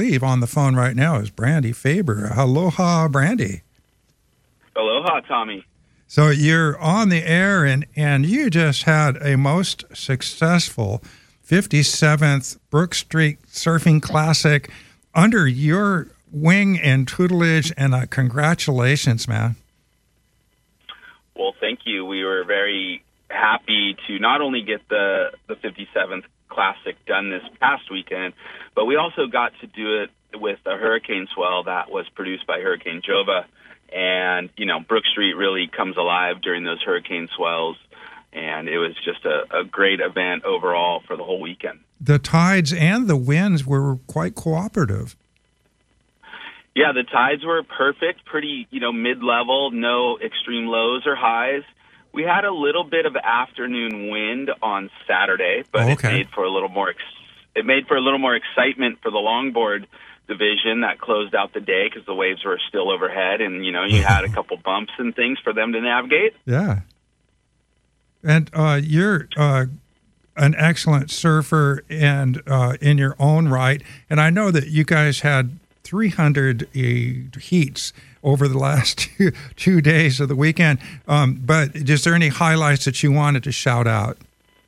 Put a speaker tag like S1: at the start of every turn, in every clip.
S1: believe on the phone right now is Brandy Faber. Aloha, Brandy.
S2: Aloha, Tommy.
S1: So you're on the air, and you just had a most successful 57th Brook Street Surfing Classic under your wing and tutelage, and congratulations, man.
S2: Well, thank you. We were very happy to not only get the 57th Classic done this past weekend, but we also got to do it with a hurricane swell that was produced by Hurricane Jova. And, Brook Street really comes alive during those hurricane swells, and it was just a great event overall for the whole weekend.
S1: The tides and the winds were quite cooperative.
S2: Yeah, the tides were perfect, pretty, mid-level, no extreme lows or highs. We had a little bit of afternoon wind on Saturday, but It made for a little more excitement for the longboard division that closed out the day because the waves were still overhead, and you had a couple bumps and things for them to navigate.
S1: Yeah, and you're an excellent surfer and in your own right, and I know that you guys had 300 heats over the last two days of the weekend. But is there any highlights that you wanted to shout out?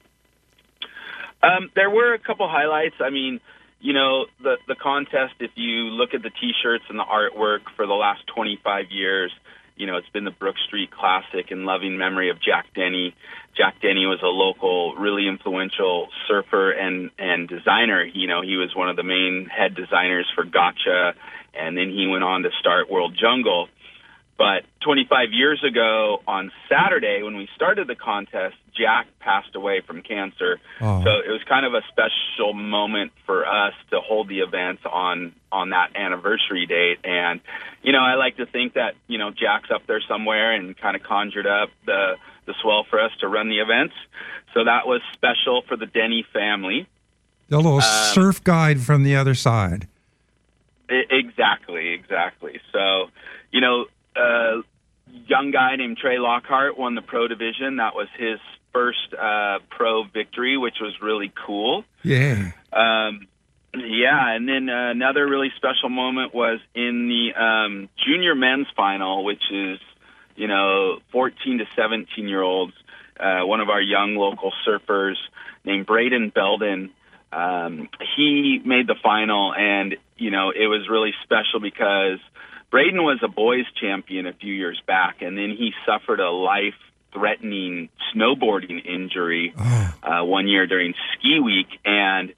S2: There were a couple highlights. I mean, the contest, if you look at the T-shirts and the artwork for the last 25 years, it's been the Brook Street Classic in loving memory of Jack Denny. Jack Denny was a local, really influential surfer and designer. He was one of the main head designers for Gotcha, and then he went on to start World Jungle. But 25 years ago on Saturday, when we started the contest, Jack passed away from cancer. Oh. So it was kind of a special moment for us to hold the events on that anniversary date. And, I like to think that, Jack's up there somewhere and kind of conjured up the swell for us to run the events. So that was special for the Denny family.
S1: A little surf guide from the other side.
S2: Exactly. So, young guy named Trey Lockhart won the pro division. That was his first pro victory, which was really cool.
S1: Yeah.
S2: And then another really special moment was in the junior men's final, which is, 14 to 17-year-olds. One of our young local surfers named Braden Belden, he made the final, and, it was really special because Braden was a boys champion a few years back, and then he suffered a life-threatening snowboarding injury one year during ski week. And,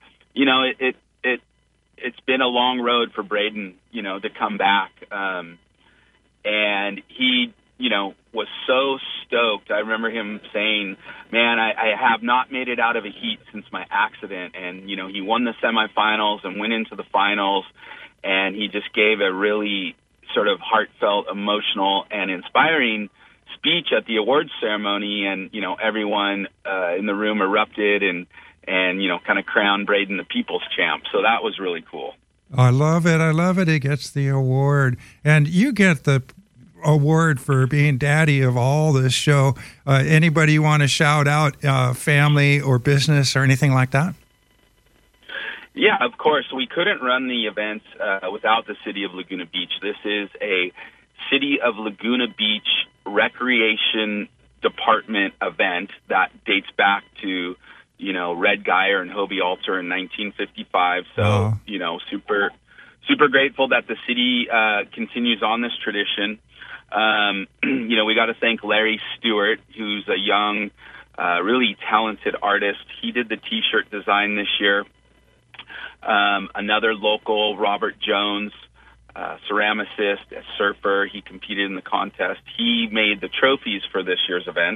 S2: it's been a long road for Braden, to come back. And he, was so stoked. I remember him saying, man, I have not made it out of a heat since my accident. And, he won the semifinals and went into the finals, and he just gave a really sort of heartfelt, emotional, and inspiring speech at the awards ceremony, and everyone in the room erupted and kind of crowned Braden the People's Champ. So that was really cool.
S1: I love it. He gets the award, and you get the award for being daddy of all this show. Anybody you want to shout out, family or business or anything like that?
S2: Yeah, of course. We couldn't run the events without the City of Laguna Beach. This is a City of Laguna Beach recreation department event that dates back to, Red Geyer and Hobie Alter in 1955. So, super grateful that the city continues on this tradition. We got to thank Larry Stewart, who's a young, really talented artist. He did the T-shirt design this year. Another local, Robert Jones, ceramicist, a surfer. He competed in the contest. He made the trophies for this year's event.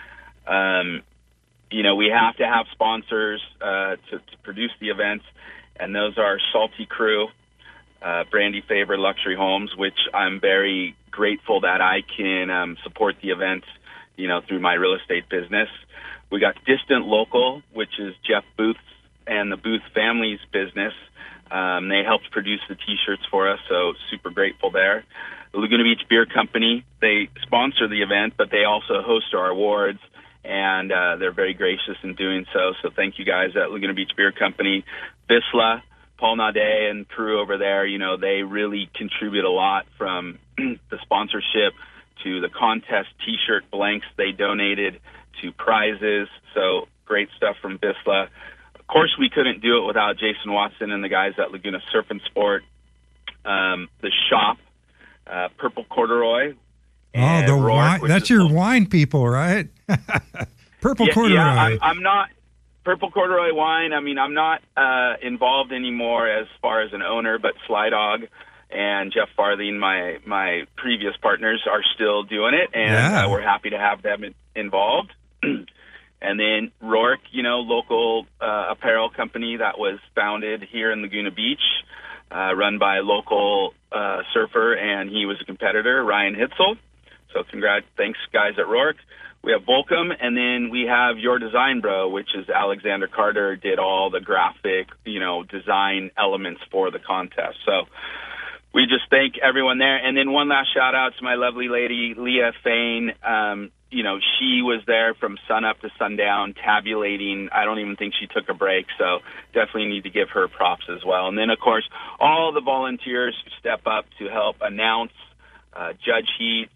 S2: We have to have sponsors to produce the events, and those are Salty Crew, Brandy Faber Luxury Homes, which I'm very grateful that I can support the events, through my real estate business. We got Distant Local, which is Jeff Booth's and the Booth family's business. They helped produce the T-shirts for us, so super grateful there. The Laguna Beach Beer Company, they sponsor the event, but they also host our awards, and they're very gracious in doing so. So thank you guys at Laguna Beach Beer Company. Visla, Paul Nadet and crew over there, they really contribute a lot from the sponsorship to the contest T-shirt blanks they donated to prizes. So great stuff from Vissla. Of course, we couldn't do it without Jason Watson and the guys at Laguna Surf and Sport. The shop, Purple Corduroy.
S1: Oh, the wine. That's your wine people, right? Purple Corduroy.
S2: Yeah, I'm not Purple Corduroy wine. I mean, I'm not involved anymore as far as an owner, but Sly Dog and Jeff Farthing, my previous partners, are still doing it, and we're happy to have them involved. And then Rourke, local apparel company that was founded here in Laguna Beach, run by a local surfer, and he was a competitor, Ryan Hitzel. So thanks, guys at Rourke. We have Volcom, and then we have Your Design Bro, which is Alexander Carter, did all the graphic, design elements for the contest. So we just thank everyone there. And then one last shout out to my lovely lady, Leah Fain. She was there from sun up to sundown tabulating. I don't even think she took a break, so definitely need to give her props as well. And then, of course, all the volunteers who step up to help announce, judge heats,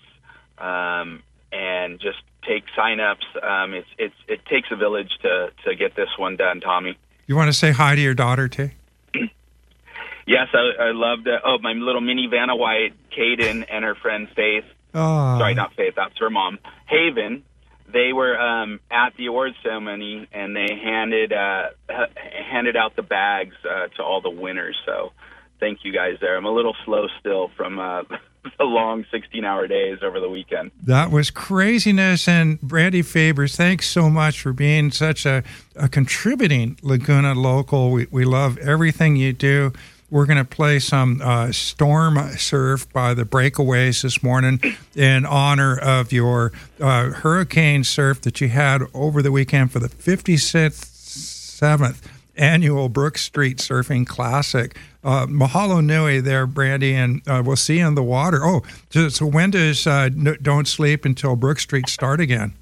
S2: and just take sign-ups. It takes a village to get this one done, Tommy.
S1: You want to say hi to your daughter, too?
S2: Yes, I love that. Oh, my little mini Vanna White, Kaden, and her friend Faith.
S1: Oh.
S2: Sorry, not Faith. That's her mom. Haven. They were at the awards ceremony, and they handed out the bags to all the winners. So thank you guys there. I'm a little slow still from the long 16-hour days over the weekend.
S1: That was craziness. And Brandy Fabers, thanks so much for being such a contributing Laguna local. We love everything you do. We're going to play some Storm Surf by the Breakaways this morning in honor of your hurricane surf that you had over the weekend for the 57th annual Brook Street Surfing Classic. Mahalo nui there, Brandy, and we'll see you in the water. Oh, so when does Don't Sleep Until Brook Street start again?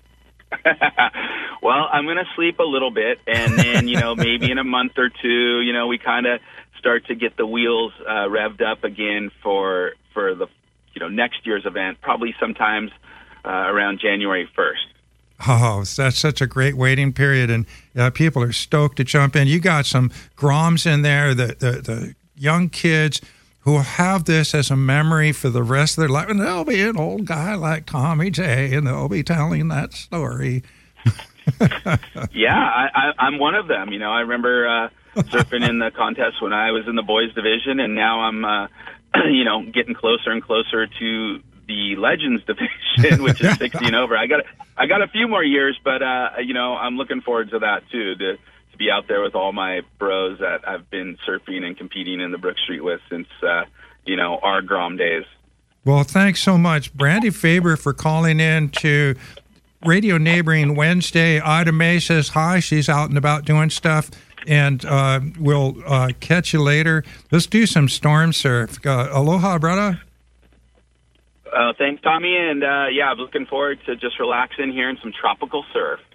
S2: Well, I'm going to sleep a little bit, and then, maybe in a month or two, we kind of start to get the wheels revved up again for the next year's event, probably sometimes around January 1st.
S1: Oh, that's such a great waiting period, and people are stoked to jump in. You got some Groms in there, the young kids who will have this as a memory for the rest of their life, and there'll be an old guy like Tommy J, and they'll be telling that story.
S2: Yeah, I'm one of them. I remember surfing in the contest when I was in the boys division, and now I'm, getting closer and closer to the Legends division, which is 60 and over. I got a few more years, but I'm looking forward to that too, to be out there with all my bros that I've been surfing and competing in the Brook Street with since our Grom days.
S1: Well, thanks so much, Brandy Faber, for calling in to Radio Neighboring Wednesday. Ida May says hi. She's out and about doing stuff, and we'll catch you later. Let's do some storm surf. Aloha, brother.
S2: Thanks, Tommy, and I'm looking forward to just relaxing here in some tropical surf.